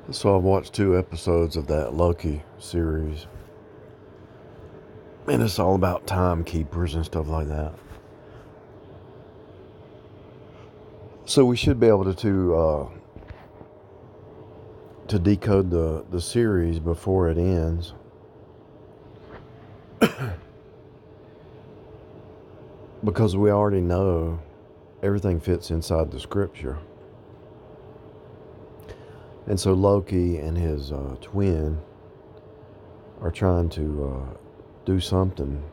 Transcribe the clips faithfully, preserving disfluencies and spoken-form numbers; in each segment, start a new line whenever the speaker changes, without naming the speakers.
So I've watched two episodes of that Loki series, and it's all about timekeepers and stuff like that. So we should be able to to, uh, to decode the, the series before it ends. Because we already know everything fits inside the scripture. And so Loki and his uh, twin are trying to uh, do something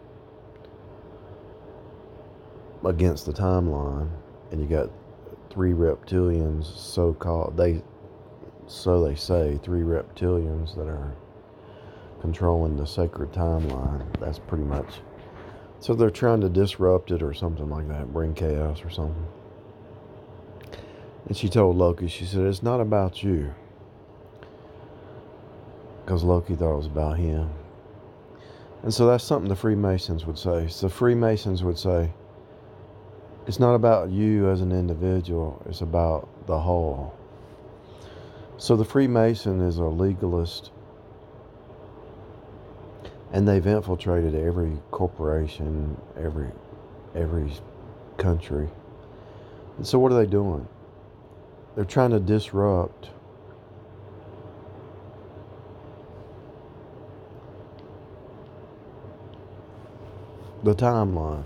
against the timeline, and you got three reptilians, so-called, they so they say, three reptilians that are controlling the sacred timeline. That's pretty much, so they're trying to disrupt it or something like that, bring chaos or something. And she told Loki, she said, it's not about you, because Loki thought it was about him. And so that's something the Freemasons would say. So the Freemasons would say, it's not about you as an individual, it's about the whole. So the Freemason is a legalist, and they've infiltrated every corporation, every every country. And so what are they doing? They're trying to disrupt the timeline.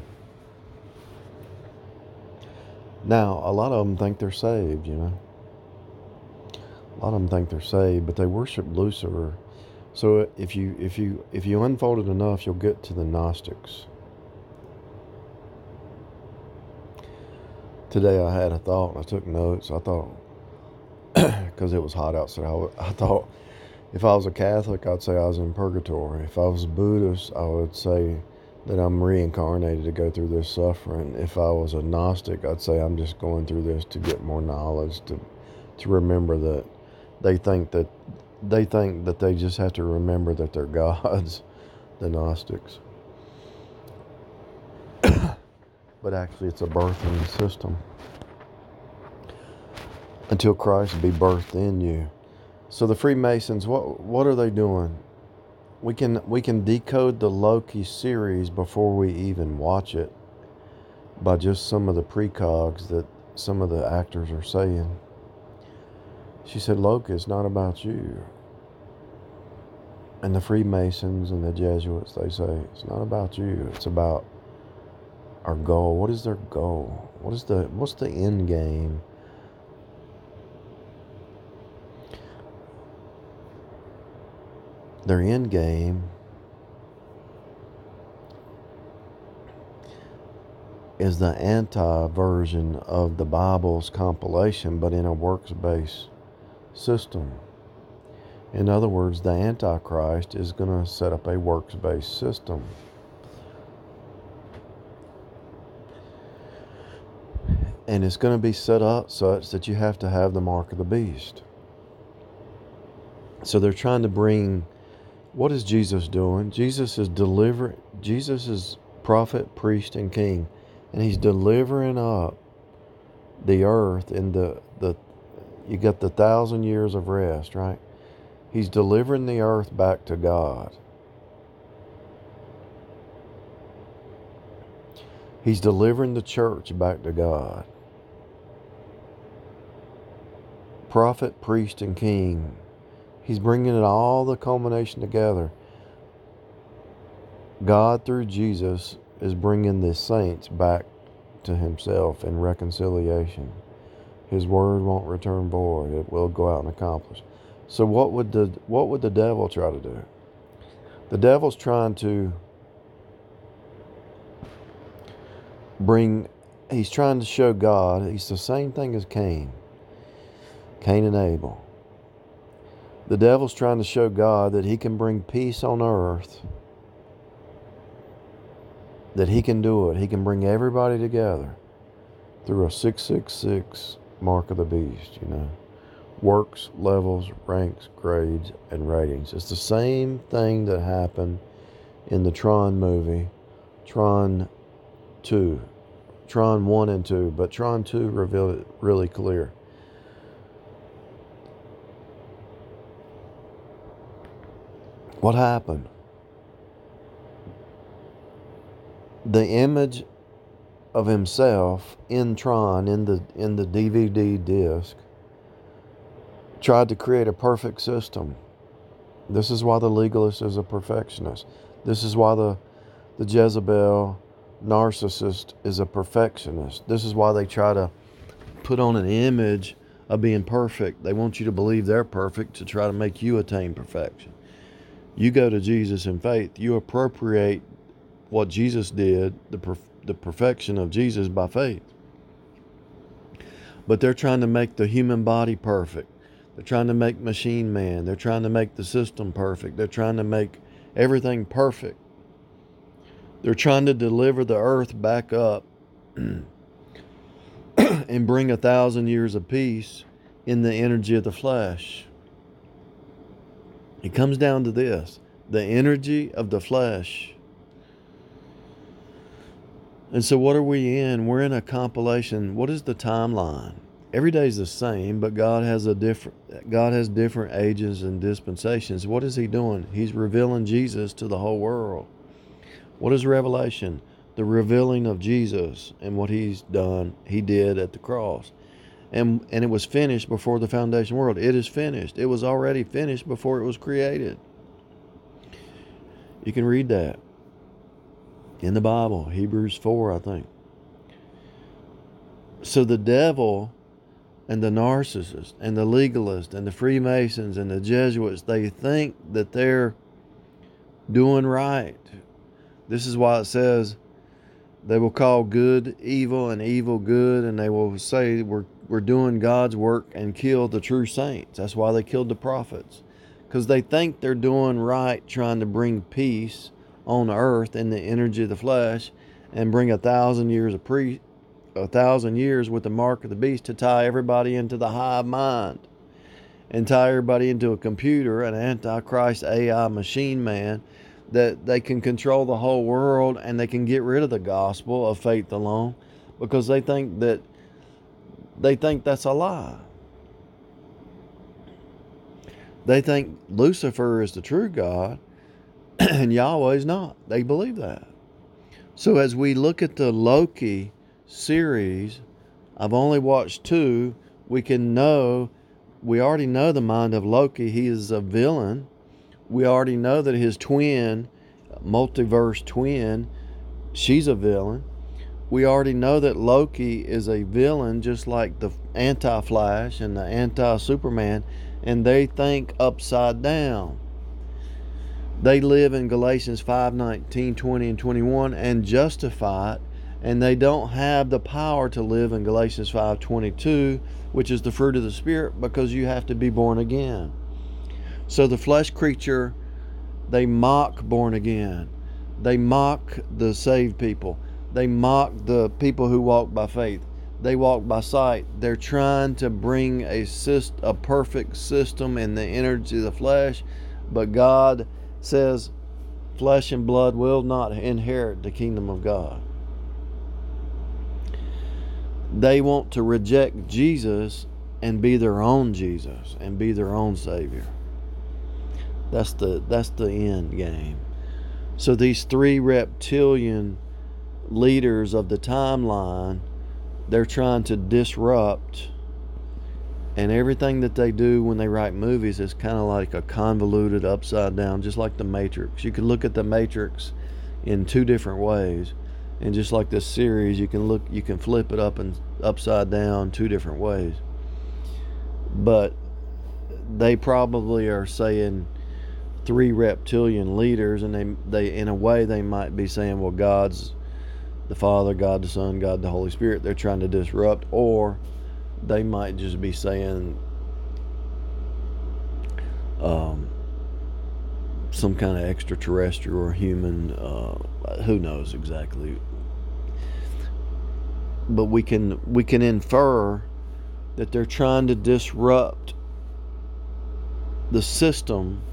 Now, a lot of them think they're saved, you know. A lot of them think they're saved, but they worship Lucifer. So if you if you if you unfold it enough, you'll get to the Gnostics. Today I had a thought, and I took notes. I thought, because it was hot outside, I, I thought if I was a Catholic, I'd say I was in purgatory. If I was a Buddhist, I would say that I'm reincarnated to go through this suffering. If I was a Gnostic, I'd say I'm just going through this to get more knowledge, to to remember that they think that they think that they just have to remember that they're gods, the Gnostics. But actually it's a birthing system until Christ be birthed in you. So the Freemasons, what what are they doing? We can we can decode the Loki series before we even watch it by just some of the precogs that some of the actors are saying. She said, Loki, it's not about you. And the Freemasons and the Jesuits, they say, it's not about you. It's about our goal. What is their goal? What is the what's the end game? Their end game is the anti-version of the Bible's compilation, but in a works-based system. In other words, the Antichrist is going to set up a works-based system. And it's going to be set up such that you have to have the mark of the beast. So they're trying to bring, what is Jesus doing? Jesus is delivering, Jesus is prophet, priest, and king. And he's delivering up the earth in the, the you got the thousand years of rest, right? He's delivering the earth back to God. He's delivering the church back to God. Prophet, priest, and king. He's bringing it all, the culmination together. God, through Jesus, is bringing the saints back to himself in reconciliation. His word won't return void. It will go out and accomplish. So what would the what would the devil try to do? The devil's trying to bring, he's trying to show God, he's the same thing as Cain. Cain and Abel. The devil's trying to show God that he can bring peace on earth. That he can do it. He can bring everybody together through a six six six mark of the beast, you know. Works, levels, ranks, grades, and ratings. It's the same thing that happened in the Tron movie, Tron two. Tron one and two, but Tron two revealed it really clear. What happened? The image of himself in Tron, in the in the D V D disc, tried to create a perfect system. This is why the legalist is a perfectionist. This is why the the Jezebel narcissist is a perfectionist. This is why they try to put on an image of being perfect. They want you to believe they're perfect to try to make you attain perfection. You go to Jesus in faith. You appropriate what Jesus did, the perf- the perfection of Jesus, by faith. But they're trying to make the human body perfect. They're trying to make machine man. They're trying to make the system perfect. They're trying to make everything perfect. They're trying to deliver the earth back up and bring a thousand years of peace in the energy of the flesh. It comes down to this: the energy of the flesh. And so what are we in? We're in a compilation. What is the timeline? Every day is the same, but God has a different God has different ages and dispensations. What is he doing? He's revealing Jesus to the whole world. What is Revelation? The revealing of Jesus and what he's done, he did at the cross. And and it was finished before the foundation of the world. It is finished. It was already finished before it was created. You can read that in the Bible, Hebrews four, I think. So the devil and the narcissist and the legalist and the Freemasons and the Jesuits, they think that they're doing right. This is why it says they will call good evil and evil good, and they will say we're we're doing God's work and kill the true saints. That's why they killed the prophets, because they think they're doing right, trying to bring peace on earth in the energy of the flesh, and bring a thousand years of pre, a thousand years with the mark of the beast to tie everybody into the hive mind, and tie everybody into a computer, an antichrist A I machine man, that they can control the whole world, and they can get rid of the gospel of faith alone, because they think that they think that's a lie. They think Lucifer is the true God and Yahweh's not. They believe that. So as we look at the Loki series, I've only watched two. We can know, we already know the mind of Loki. He is a villain. We already know that his twin, multiverse twin, she's a villain. We already know that Loki is a villain, just like the anti-Flash and the anti-Superman, and they think upside down. They live in Galatians five, nineteen, twenty, and twenty-one and justify it, and they don't have the power to live in Galatians five, twenty-two, which is the fruit of the Spirit, because you have to be born again. So the flesh creature, they mock born again. They mock the saved people. They mock the people who walk by faith. They walk by sight. They're trying to bring a, syst- a perfect system in the energy of the flesh, but God says flesh and blood will not inherit the kingdom of God. They want to reject Jesus and be their own Jesus and be their own Savior. That's the that's the end game. So these three reptilian leaders of the timeline, they're trying to disrupt, and everything that they do when they write movies is kind of like a convoluted upside down, just like the Matrix. You can look at the Matrix in two different ways, and just like this series, you can look you can flip it up and upside down two different ways. But they probably are saying three reptilian leaders, and they they in a way they might be saying, well, God's the Father, God the Son, God the Holy Spirit. They're trying to disrupt, or they might just be saying um, some kind of extraterrestrial or human, uh, who knows exactly. But we can we can infer that they're trying to disrupt the system,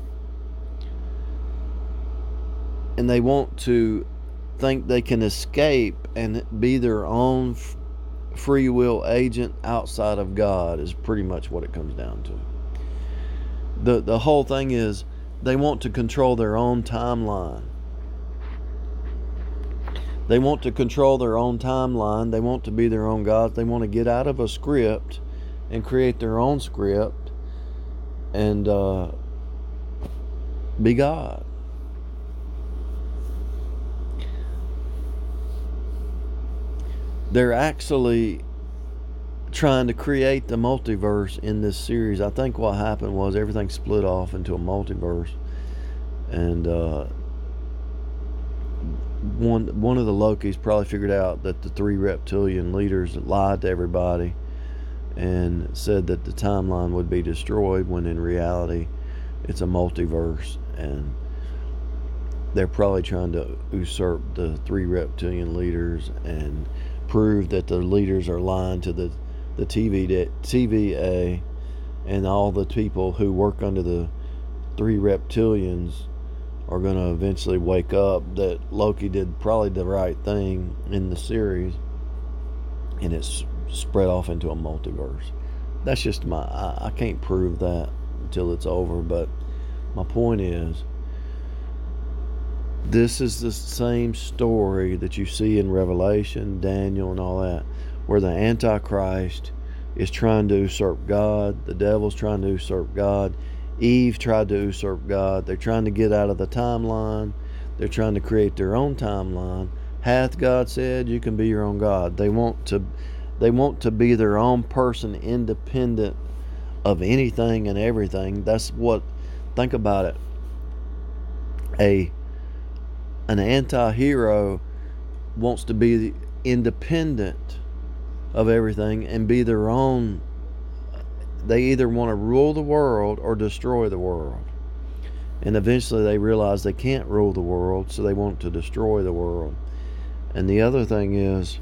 and they want to think they can escape and be their own f- free will agent outside of God, is pretty much what it comes down to. The the whole thing is They want to control their own timeline. They want to control their own timeline. They want to be their own gods. They want to get out of a script and create their own script and uh, be God. They're actually trying to create the multiverse in this series. I think what happened was everything split off into a multiverse, and uh, one one of the Lokis probably figured out that the three reptilian leaders lied to everybody and said that the timeline would be destroyed, when in reality it's a multiverse, and they're probably trying to usurp the three reptilian leaders and prove that the leaders are lying to the the T V T V A and all the people who work under the three reptilians are going to eventually wake up that Loki did probably the right thing in the series, and it's spread off into a multiverse. That's just my I, I can't prove that until it's over, but my point is, this is the same story that you see in Revelation, Daniel, and all that, where the Antichrist is trying to usurp God. The devil's trying to usurp God. Eve tried to usurp God. They're trying to get out of the timeline. They're trying to create their own timeline. Hath God said, you can be your own God. They want to, they want to be their own person, independent of anything and everything. That's what, think about it. A An anti-hero wants to be independent of everything and be their own. They either want to rule the world or destroy the world. And eventually they realize they can't rule the world, so they want to destroy the world. And the other thing is,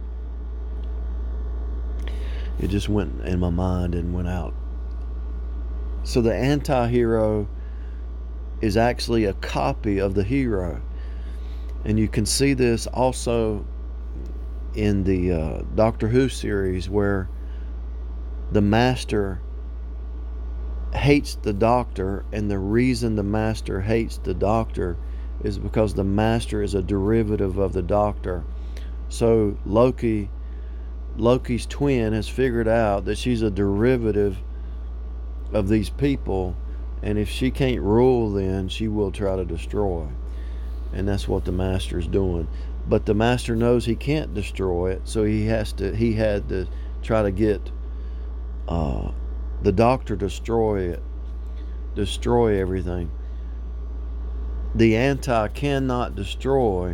it just went in my mind and went out. So the anti-hero is actually a copy of the hero. And you can see this also in the uh, Doctor Who series, where the Master hates the Doctor, and the reason the Master hates the Doctor is because the Master is a derivative of the Doctor. So Loki, Loki's twin has figured out that she's a derivative of these people, and if she can't rule, then she will try to destroy. And that's what the Master's doing. But the Master knows he can't destroy it, so he has to. He had to try to get uh, the Doctor to destroy it, destroy everything. The anti cannot destroy.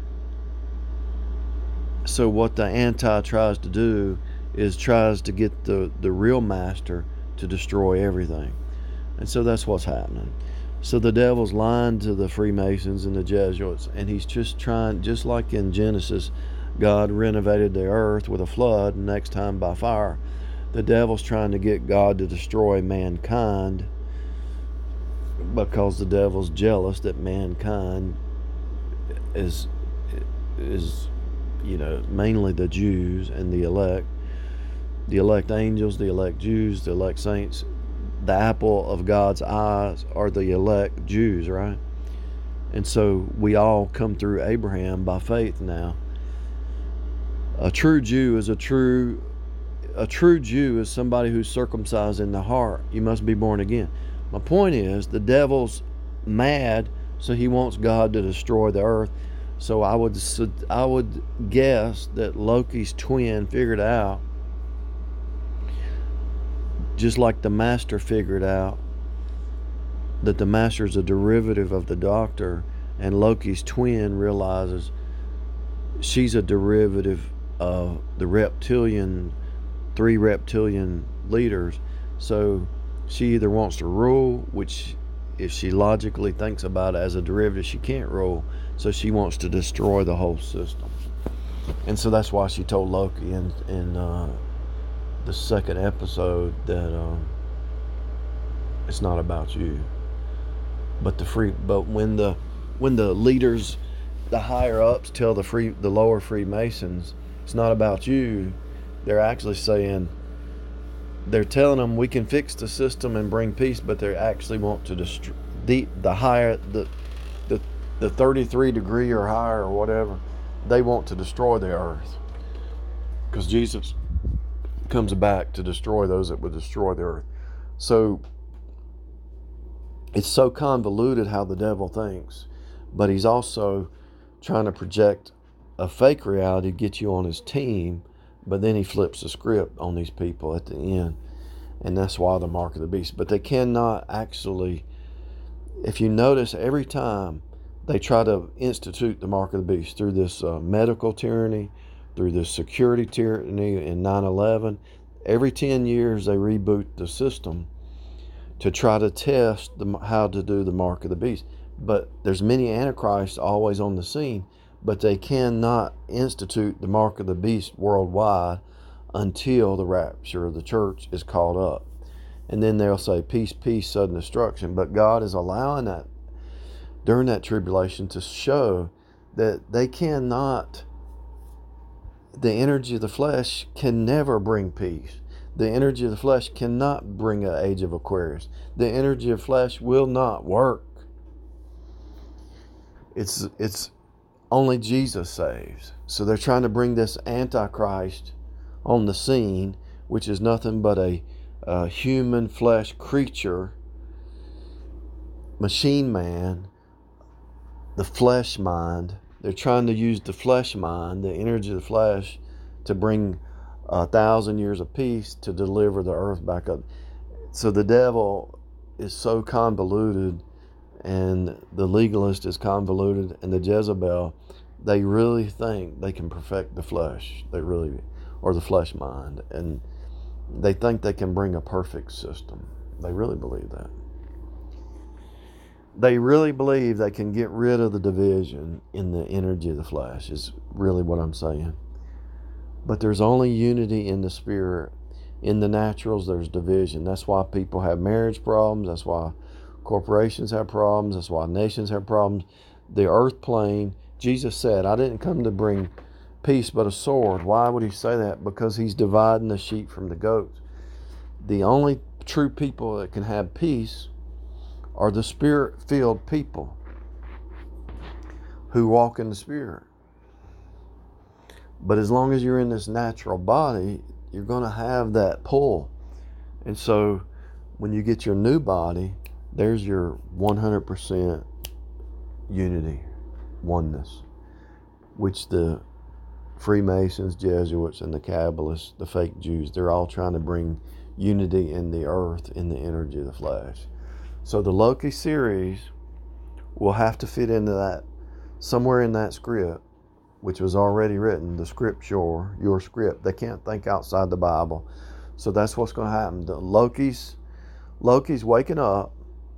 So what the anti tries to do is tries to get the the real Master to destroy everything, and so that's what's happening. So the devil's lying to the Freemasons and the Jesuits, and he's just trying, just like in Genesis, God renovated the earth with a flood, and next time by fire. The devil's trying to get God to destroy mankind, because the devil's jealous that mankind is, is, you know, mainly the Jews and the elect, the elect angels, the elect Jews, the elect saints. The apple of God's eyes are the elect Jews, right? And so we all come through Abraham by faith now. A true Jew is a true a true Jew is somebody who's circumcised in the heart. You must be born again. My point is, the devil's mad, so he wants God to destroy the earth. So I would I would guess that Loki's twin figured out, just like the Master figured out that the Master is a derivative of the Doctor, and Loki's twin realizes she's a derivative of the reptilian, three reptilian leaders. So she either wants to rule, which if she logically thinks about it as a derivative, she can't rule, so she wants to destroy the whole system. And so that's why she told Loki in, in uh, the second episode that um, it's not about you, but the free. But when the when the leaders, the higher ups, tell the free the lower Freemasons it's not about you, they're actually saying, they're telling them we can fix the system and bring peace, but they actually want to dest- the the higher the the the thirty-three degree or higher or whatever, they want to destroy the earth, because Jesus comes back to destroy those that would destroy the earth. So it's so convoluted how the devil thinks, but he's also trying to project a fake reality to get you on his team, but then he flips the script on these people at the end, and that's why the mark of the beast. But they cannot actually, if you notice, every time they try to institute the mark of the beast through this uh, medical tyranny, through this security tyranny in nine eleven, every ten years they reboot the system to try to test the, how to do the mark of the beast. But there's many antichrists always on the scene, but they cannot institute the mark of the beast worldwide until the rapture of the church is caught up. And then they'll say peace, peace, sudden destruction. But God is allowing that during that tribulation to show that they cannot, the energy of the flesh can never bring peace. The energy of the flesh cannot bring an age of Aquarius. The energy of flesh will not work. It's it's only Jesus saves. So they're trying to bring this Antichrist on the scene, which is nothing but a, a human flesh creature, machine man, the flesh mind. They're trying to use the flesh mind, the energy of the flesh, to bring a thousand years of peace to deliver the earth back up. So the devil is so convoluted, and the legalist is convoluted, and the Jezebel, they really think they can perfect the flesh. They really, or the flesh mind, and they think they can bring a perfect system. They really believe that. They really believe they can get rid of the division in the energy of the flesh, is really what I'm saying. But there's only unity in the spirit. In the naturals, there's division. That's why people have marriage problems. That's why corporations have problems. That's why nations have problems. The earth plane, Jesus said, I didn't come to bring peace but a sword. Why would he say that? Because he's dividing the sheep from the goats. The only true people that can have peace are the spirit-filled people who walk in the spirit. But as long as you're in this natural body, you're going to have that pull. And so when you get your new body, there's your one hundred percent unity, oneness, which the Freemasons, Jesuits, and the Kabbalists, the fake Jews, they're all trying to bring unity in the earth, in the energy of the flesh. So the Loki series will have to fit into that, somewhere in that script, which was already written, the scripture, your script. They can't think outside the Bible. So that's what's going to happen. The Loki's, Loki's waking up,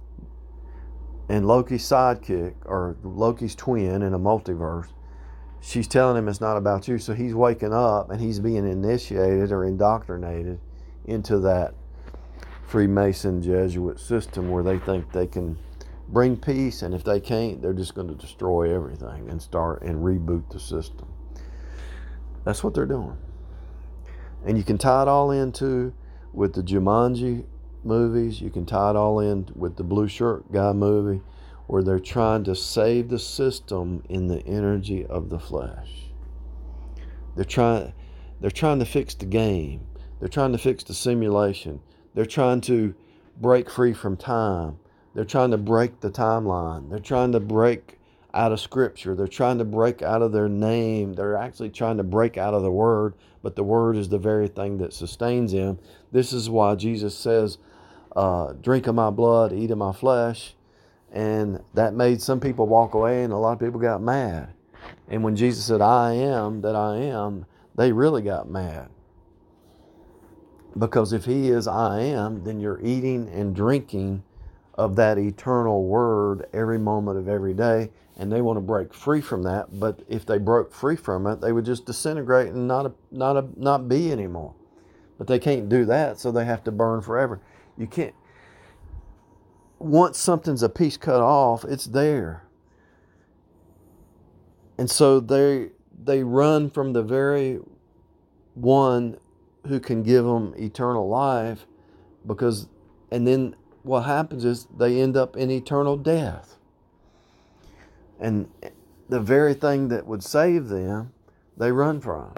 and Loki's sidekick, or Loki's twin in a multiverse, she's telling him it's not about you. So he's waking up, and he's being initiated or indoctrinated into that Freemason Jesuit system where they think they can bring peace, and if they can't, they're just going to destroy everything and start and reboot the system. That's what they're doing. And you can tie it all into with the Jumanji movies. You can tie it all in with the Blue Shirt Guy movie, where they're trying to save the system in the energy of the flesh. They're trying they're trying to fix the game. They're trying to fix the simulation. They're trying to break free from time. They're trying to break the timeline. They're trying to break out of Scripture. They're trying to break out of their name. They're actually trying to break out of the Word, but the Word is the very thing that sustains them. This is why Jesus says, uh, drink of my blood, eat of my flesh. And that made some people walk away, and a lot of people got mad. And when Jesus said, I am that I am, they really got mad. Because if he is I am, then you're eating and drinking of that eternal word every moment of every day, and they want to break free from that. But if they broke free from it, they would just disintegrate and not a, not a, not be anymore. But they can't do that, so they have to burn forever. You can't. Once something's a piece cut off, it's there. And so they they run from the very one who can give them eternal life, because, and then what happens is they end up in eternal death. And the very thing that would save them, they run from.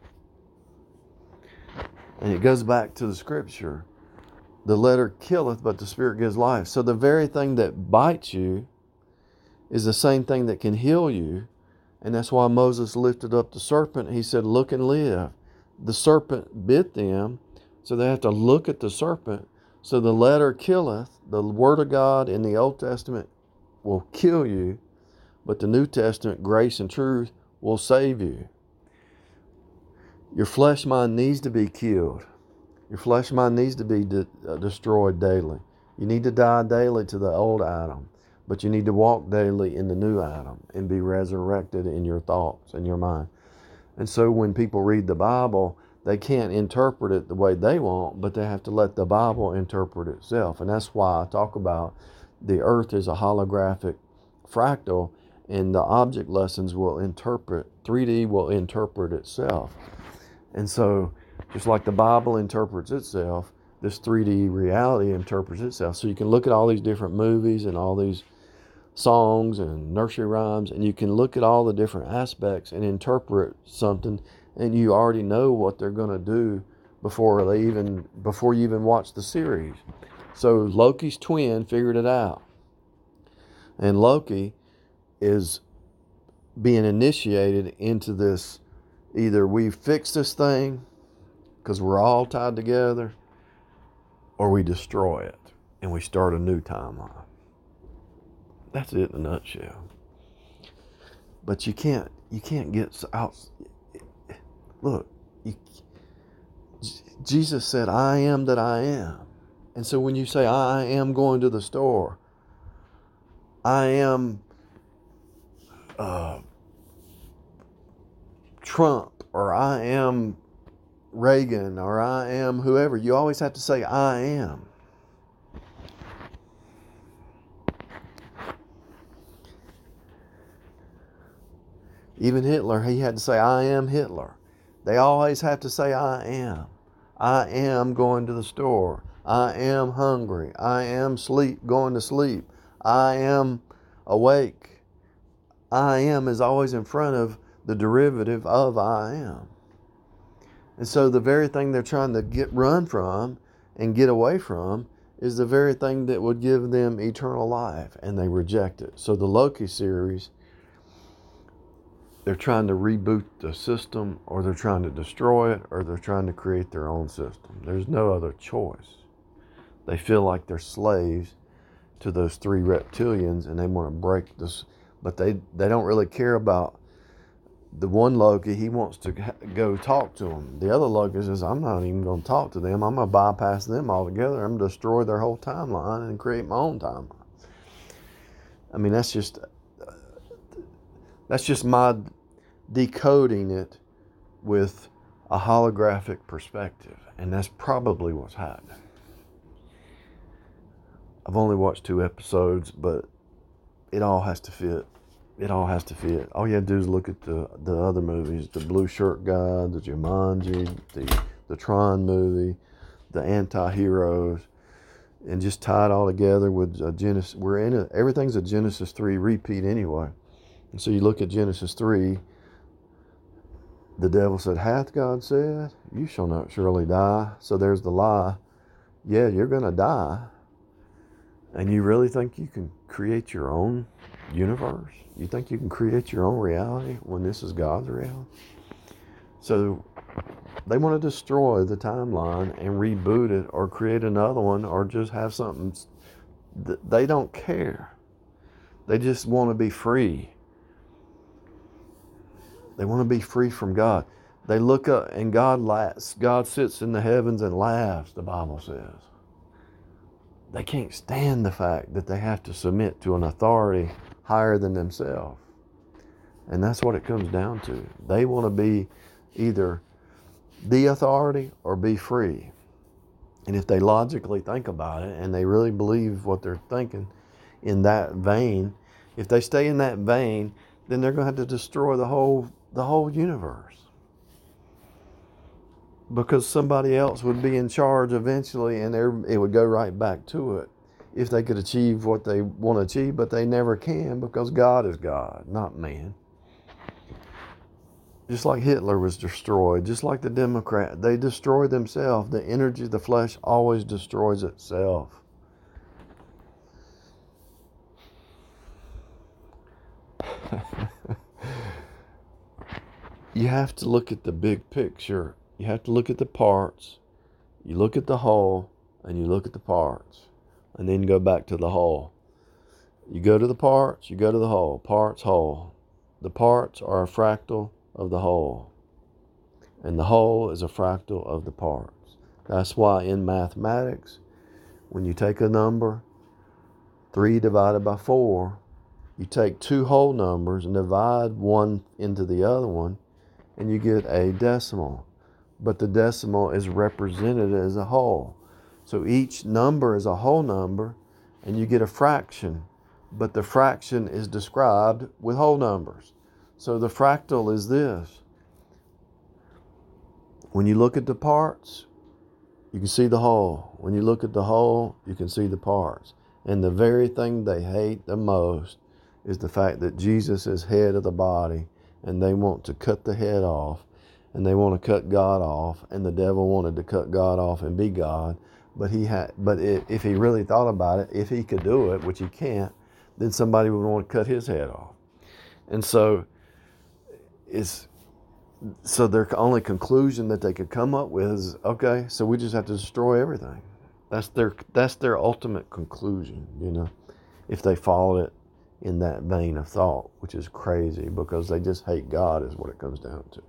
And it goes back to the scripture. The letter killeth, but the spirit gives life. So the very thing that bites you is the same thing that can heal you. And that's why Moses lifted up the serpent. He said, look and live. The serpent bit them, so they have to look at the serpent. So the letter killeth, the word of God in the Old Testament will kill you, but the New Testament, grace and truth, will save you. Your flesh mind needs to be killed. Your flesh mind needs to be de- uh, destroyed daily. You need to die daily to the old Adam, but you need to walk daily in the new Adam and be resurrected in your thoughts and your mind. And so when people read the Bible, they can't interpret it the way they want, but they have to let the Bible interpret itself. And that's why I talk about the earth is a holographic fractal, and the object lessons will interpret, three D will interpret itself. And so just like the Bible interprets itself, this three D reality interprets itself. So you can look at all these different movies and all these songs and nursery rhymes, and you can look at all the different aspects and interpret something, and you already know what they're going to do before they even before you even watch the series. So Loki's twin figured it out, and Loki is being initiated into this, either we fix this thing because we're all tied together, or we destroy it and we start a new timeline. That's it in a nutshell. But you can't you can't get out. Look, you, Jesus said, I am that I am. And so when you say, I am going to the store, I am uh, Trump, or I am Reagan, or I am whoever, you always have to say, I am. Even Hitler, he had to say, I am Hitler. They always have to say, I am. I am going to the store. I am hungry. I am sleep, going to sleep. I am awake. I am is always in front of the derivative of I am. And so the very thing they're trying to get run from and get away from is the very thing that would give them eternal life, and they reject it. So the Loki series, they're trying to reboot the system, or they're trying to destroy it, or they're trying to create their own system. There's no other choice. They feel like they're slaves to those three reptilians, and they want to break this, but they, they don't really care about the one Loki. He wants to go talk to them. The other Loki says, I'm not even going to talk to them. I'm going to bypass them altogether. I'm going to destroy their whole timeline and create my own timeline. I mean, that's just that's just my decoding it with a holographic perspective, and that's probably what's happening. I've only watched two episodes, but it all has to fit. It all has to fit. All you have to do is look at the, the other movies, the Blue Shirt Guy, the Jumanji, the, the Tron movie, the Anti-Heroes, and just tie it all together with a Genesis. We're in it. Everything's a Genesis three repeat anyway. And so you look at Genesis three, the devil said, hath God said, you shall not surely die. So there's the lie. Yeah, you're going to die. And you really think you can create your own universe? You think you can create your own reality when this is God's reality? So they want to destroy the timeline and reboot it, or create another one, or just have something. They don't care. They just want to be free. They want to be free from God. They look up and God laughs. God sits in the heavens and laughs, the Bible says. They can't stand the fact that they have to submit to an authority higher than themselves. And that's what it comes down to. They want to be either the authority or be free. And if they logically think about it, and they really believe what they're thinking in that vein, if they stay in that vein, then they're going to have to destroy the whole the whole universe. Because somebody else would be in charge eventually, and it would go right back to it. if they could achieve what they want to achieve, but they never can because God is God, not man. Just like Hitler was destroyed, just like the Democrat, they destroy themselves. The energy of the flesh always destroys itself. You have to look at the big picture. You have to look at the parts. You look at the whole, and you look at the parts. And then go back to the whole. You go to the parts, you go to the whole. Parts, whole. The parts are a fractal of the whole. And the whole is a fractal of the parts. That's why in mathematics, when you take a number, three divided by four, you take two whole numbers and divide one into the other one, and you get a decimal. But the decimal is represented as a whole. So each number is a whole number, and you get a fraction. But the fraction is described with whole numbers. So the fractal is this. When you look at the parts, you can see the whole. When you look at the whole, you can see the parts. And the very thing they hate the most is the fact that Jesus is head of the body, and they want to cut the head off, and they want to cut God off, and the devil wanted to cut God off and be God. But he had, but if he really thought about it, if he could do it, which he can't, then somebody would want to cut his head off. And so it's so their only conclusion that they could come up with is, okay, so we just have to destroy everything. That's their that's their ultimate conclusion, you know, if they followed it in that vein of thought, which is crazy because they just hate God is what it comes down to.